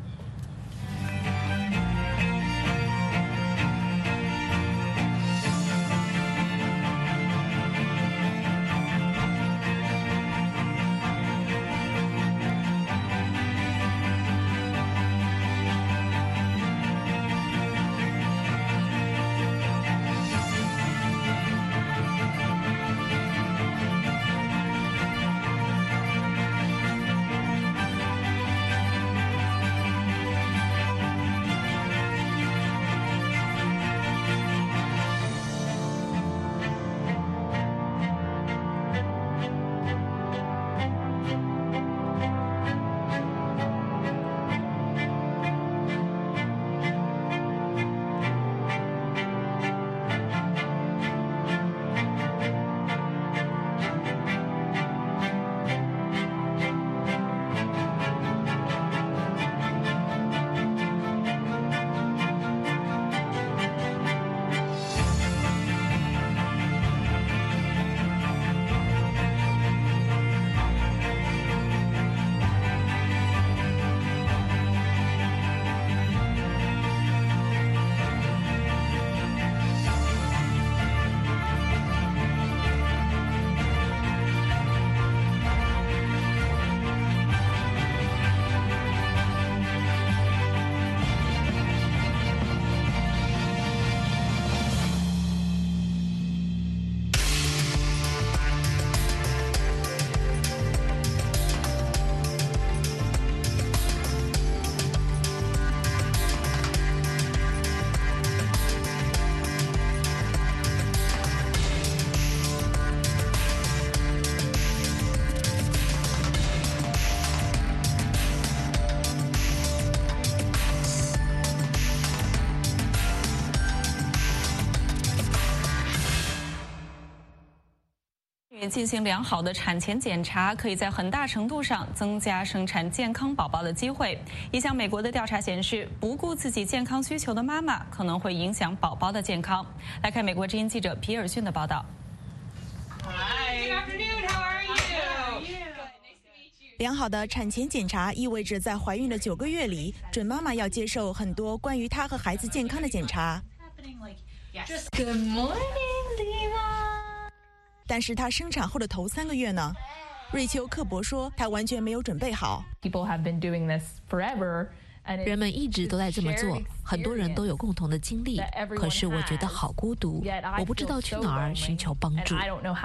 进行良好的产前检查，可以在很大程度上增加生产健康宝宝的机会。一项美国的调查显示，不顾自己健康需求的妈妈可能会影响宝宝的健康。来看美国之音记者皮尔逊的报道。 良好的产前检查意味着在怀孕的九个月里，准妈妈要接受很多关于她和孩子健康的检查。Good morning, Lima. 但是她生产后的头三个月呢？瑞秋·克伯说，她完全没有准备好。 People have been doing this forever. 人们一直都在这么做，很多人都有共同的经历，可是我觉得好孤独，我不知道去哪儿寻求帮助。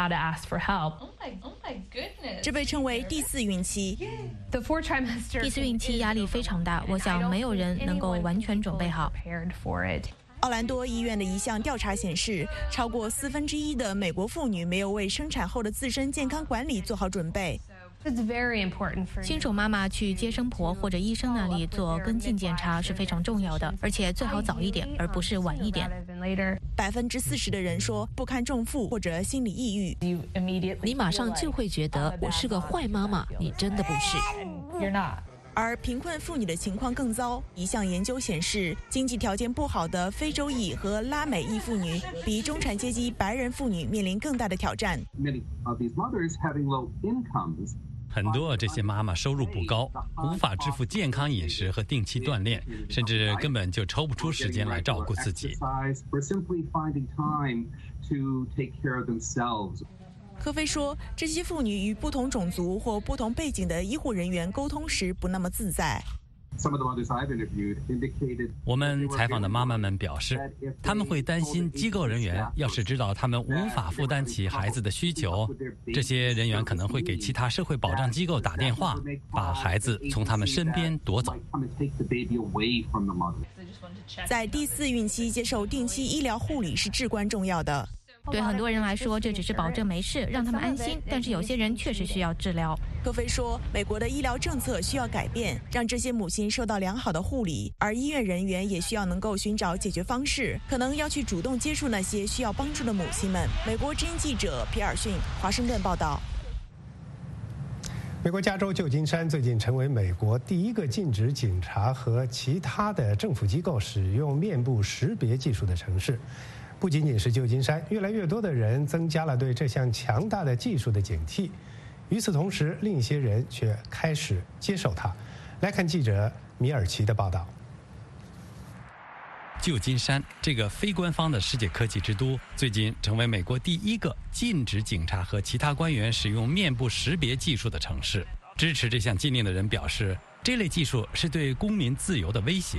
这被称为第四孕期。 第四孕期压力非常大，我想没有人能够完全准备好。 奥兰多医院的一项调查显示，超过四分之一的美国妇女没有为生产后的自身健康管理做好准备。 新手妈妈去接生婆或者医生那里做跟进检查是非常重要的，而且最好早一点，而不是晚一点。 百分之四十的人说不堪重负或者心理抑郁。 你马上就会觉得我是个坏妈妈，你真的不是。 而贫困妇女的情况更糟。一项研究显示，经济条件不好的非洲裔和拉美裔妇女比中产阶级白人妇女面临更大的挑战。 很多这些妈妈收入不高，无法支付健康饮食和定期锻炼，甚至根本就抽不出时间来照顾自己。 科菲说，这些妇女与不同种族或不同背景的医护人员沟通时不那么自在。 我们采访的妈妈们表示，他们会担心机构人员要是知道他们无法负担起孩子的需求，这些人员可能会给其他社会保障机构打电话，把孩子从他们身边夺走。 在第四孕期接受定期医疗护理是至关重要的。 对很多人来说，这只是保证没事，让他们安心，但是有些人确实需要治疗。 科菲说，美国的医疗政策需要改变，让这些母亲受到良好的护理，而医院人员也需要能够寻找解决方式，可能要去主动接触那些需要帮助的母亲们。美国之音记者皮尔逊，华盛顿报道。 美国加州旧金山最近成为美国第一个禁止警察和其他的政府机构使用面部识别技术的城市。不仅仅是旧金山，越来越多的人增加了对这项强大的技术的警惕。与此同时，另一些人却开始接受它。来看记者米尔奇的报道。 旧金山这个非官方的世界科技之都，最近成为美国第一个禁止警察和其他官员使用面部识别技术的城市。支持这项禁令的人表示，这类技术是对公民自由的威胁。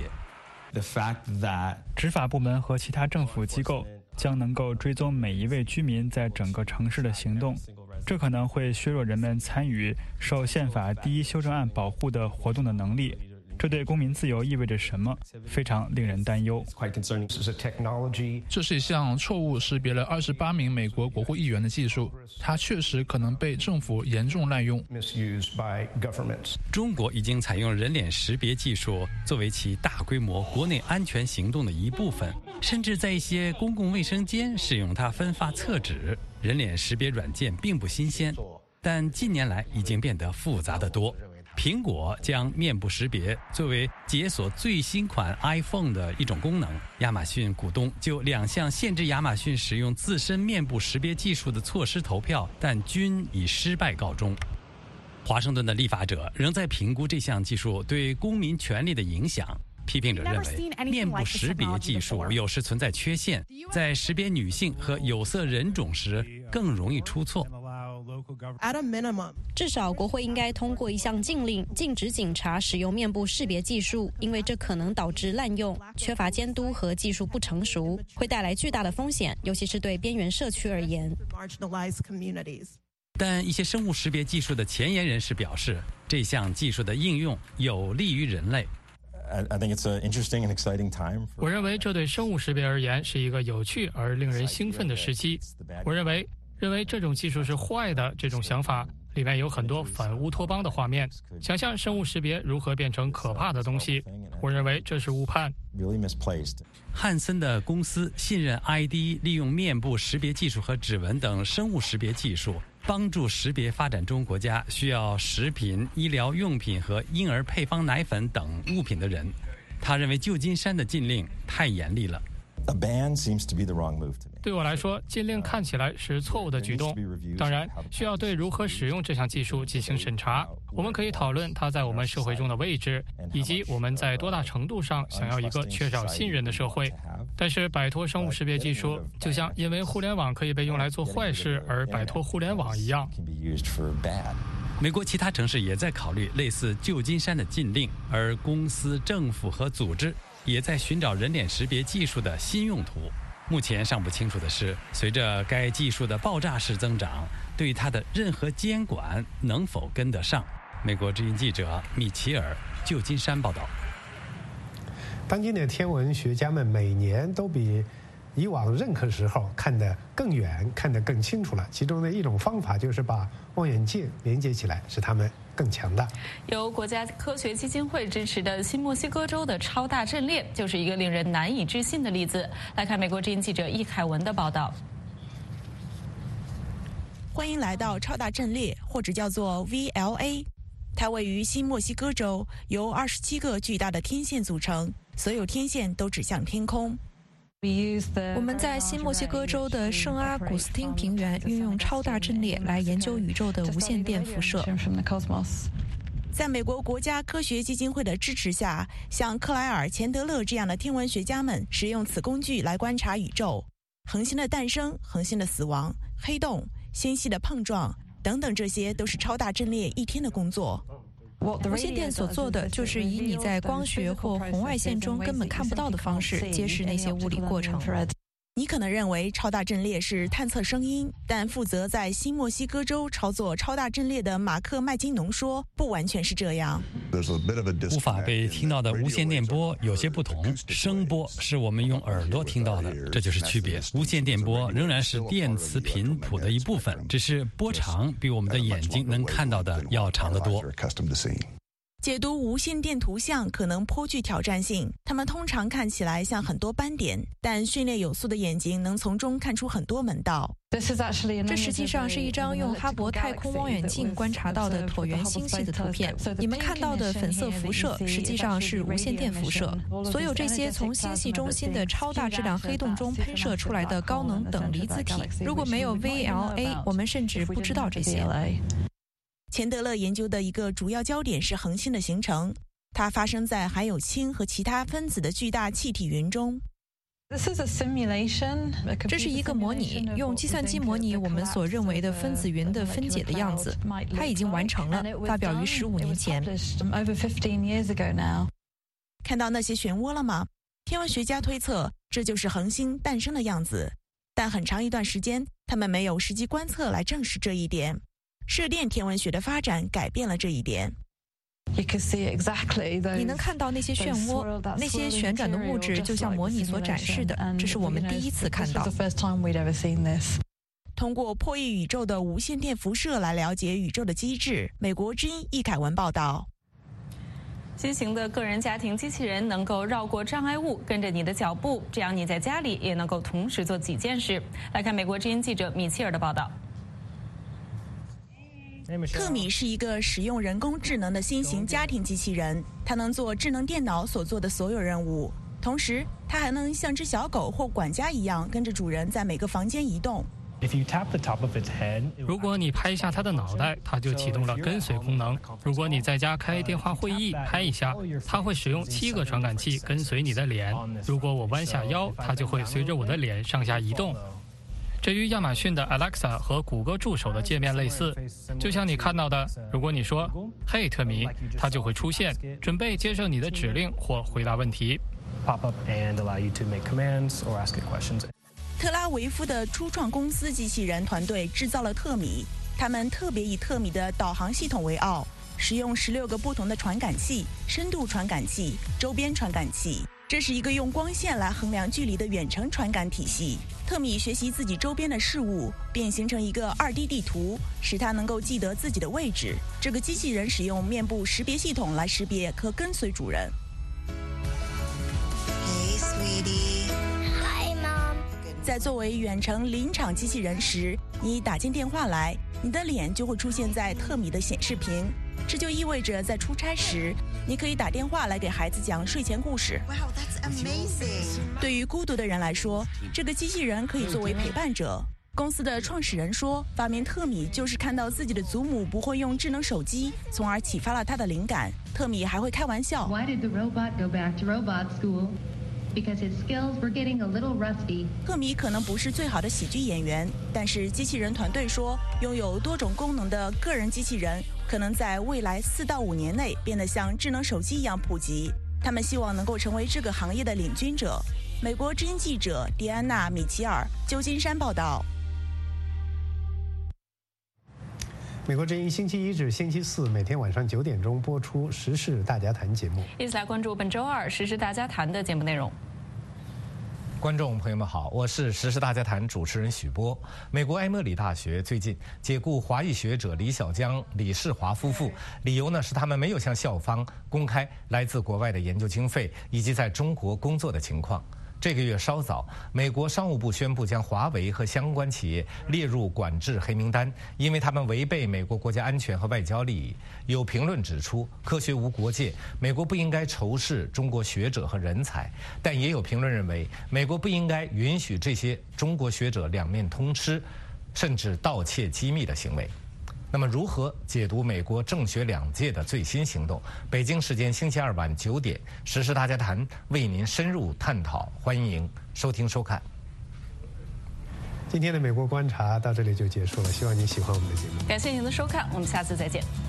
执法部门和其他政府机构将能够追踪每一位居民在整个城市的行动，这可能会削弱人们参与受宪法第一修正案保护的活动的能力。这对公民自由意味着什么？非常令人担忧。 这是一项错误识别了二十八名美国国会议员的技术，它确实可能被政府严重滥用。 中国已经采用人脸识别技术作为其大规模国内安全行动的一部分，甚至在一些公共卫生间使用它分发厕纸。人脸识别软件并不新鲜，但近年来已经变得复杂得多。苹果将面部识别作为解锁最新款 iPhone 的一种功能。亚马逊股东就两项限制亚马逊使用自身面部识别技术的措施投票，但均以失败告终。华盛顿的立法者仍在评估这项技术对公民权利的影响。批评者认为，面部识别技术有时存在缺陷，在识别女性和有色人种时更容易出错。 至少国会应该通过一项禁令，禁止警察使用面部识别技术，因为这可能导致滥用、缺乏监督和技术不成熟，会带来巨大的风险，尤其是对边缘社区而言。 但一些生物识别技术的前沿人士表示，这项技术的应用有利于人类。 我认为这对生物识别而言是一个有趣而令人兴奋的时期。我认为认为这种技术是坏的这种想法里面有很多反乌托邦的画面，想象生物识别如何变成可怕的东西。我认为这是误判。 汉森的公司信任 I D 利用面部识别技术和指纹等生物识别技术，帮助识别发展中国家需要食品、医疗用品和婴儿配方奶粉等物品的人。他认为旧金山的禁令太严厉了。 对我来说，禁令看起来是错误的举动。当然，需要对如何使用这项技术进行审查。我们可以讨论它在我们社会中的位置，以及我们在多大程度上想要一个缺少信任的社会。但是，摆脱生物识别技术，就像因为互联网可以被用来做坏事而摆脱互联网一样。 美国其他城市也在考虑类似旧金山的禁令，而公司、政府和组织也在寻找人脸识别技术的新用途。目前尚不清楚的是，随着该技术的爆炸式增长，对它的任何监管能否跟得上？美国之音记者米奇尔，旧金山报道。 当今的天文学家们每年都比以往任何时候看得更远，看得更清楚了。其中的一种方法就是把望远镜连接起来，使它们更强大。 由国家科学基金会支持的新墨西哥州的超大阵列就是一个令人难以置信的例子。来看美国之音记者易凯文的报道。 欢迎来到超大阵列，或者叫做 V L A。它位于新墨西哥州，由二十七个巨大的天线组成，所有天线都指向天空。 我们在新墨西哥州的圣阿古斯汀平原运用超大阵列来研究宇宙的无线电辐射。 在美国国家科学基金会的支持下，像克莱尔·钱德勒这样的天文学家们使用此工具来观察宇宙、恒星的诞生、恒星的死亡、黑洞、星系的碰撞等等，这些都是超大阵列一天的工作。 无线电所做的就是以你在光学或红外线中根本看不到的方式揭示那些物理过程。 你可能认为超大阵列是探测声音，但负责在新墨西哥州操作超大阵列的马克·麦金农说，不完全是这样。 无法被听到的无线电波有些不同，声波是我们用耳朵听到的，这就是区别。无线电波仍然是电磁频谱的一部分，只是波长比我们的眼睛能看到的要长得多。 解读无线电图像可能颇具挑战性，它们通常看起来像很多斑点，但训练有素的眼睛能从中看出很多门道。 这实际上是一张用哈勃太空望远镜观察到的椭圆星系的图片。你们看到的粉色辐射实际上是无线电辐射。所有这些从星系中心的超大质量黑洞中喷射出来的高能等离子体，如果没有 V L A， 我们甚至不知道这些。 钱德勒研究的一个主要焦点是恒星的形成，它发生在含有氢和其他分子的巨大气体云中。 这是一个模拟，用计算机模拟我们所认为的分子云的分解的样子。它已经完成了，发表于十五年前。 看到那些漩涡了吗？天文学家推测这就是恒星诞生的样子，但很长一段时间他们没有实际观测来证实这一点。射电天文学的发展改变了这一点。 你能看到那些漩涡，那些旋转的物质就像模拟所展示的，这是我们第一次看到。 通过破译宇宙的无线电辐射来了解宇宙的机制。美国之音易凯文报道。 新型的个人家庭机器人能够绕过障碍物，跟着你的脚步，这样你在家里也能够同时做几件事。来看美国之音记者米切尔的报道。 特米是一个使用人工智能的新型家庭机器人，它能做智能电脑所做的所有任务，同时它还能像只小狗或管家一样跟着主人在每个房间移动。 如果你拍一下它的脑袋，它就启动了跟随功能。如果你在家开电话会议，拍一下，它会使用七个传感器跟随你的脸。如果我弯下腰，它就会随着我的脸上下移动。这与亚马逊的 Alexa 和谷歌助手的界面类似，就像你看到的，如果你说“嘿，特米”，它就会出现，准备接受你的指令或回答问题。 特拉维夫的初创公司机器人团队制造了特米，他们特别以特米的导航系统为傲，使用十六个不同的传感器、深度传感器、周边传感器。这是一个用光线来衡量距离的远程传感体系。特米学习自己周边的事物，并形成一个 二 D 地图，使它能够记得自己的位置。这个机器人使用面部识别系统来识别和跟随主人。 Hey, sweetie. Hi, mom. 在作为远程临场机器人时，你打进电话来，你的脸就会出现在特米的显示屏。这就意味着在出差时，你可以打电话来给孩子讲睡前故事。 Wow, that's amazing. 对于孤独的人来说，这个机器人可以作为陪伴者。公司的创始人说，发明特米就是看到自己的祖母不会用智能手机，从而启发了他的灵感。特米还会开玩笑。 Why did the robot go back to robot school? Because his skills were getting a little rusty. 特米可能不是最好的喜剧演员，但是机器人团队说，拥有多种功能的个人机器人可能在未来四到五年内变得像智能手机一样普及。他们希望能够成为这个行业的领军者。美国之音记者迪安娜·米奇尔，旧金山报道。 美国之音星期一至星期四每天晚上九点钟播出《时事大家谈》节目。 一起来关注本周二《时事大家谈》的节目内容。 观众朋友们好，我是时事大家谈主持人许波。美国埃默里大学最近解雇华裔学者李小江、李世华夫妇，理由呢是他们没有向校方公开来自国外的研究经费以及在中国工作的情况。这个月稍早，美国商务部宣布将华为和相关企业列入管制黑名单，因为他们违背美国国家安全和外交利益。有评论指出，科学无国界，美国不应该仇视中国学者和人才，但也有评论认为，美国不应该允许这些中国学者两面通吃，甚至盗窃机密的行为。那么，如何解读美国政学两界的最新行动？北京时间星期二晚九点，时事大家谈为您深入探讨，欢迎收听收看。 今天的美国观察到这里就结束了，希望您喜欢我们的节目。 感谢您的收看，我们下次再见。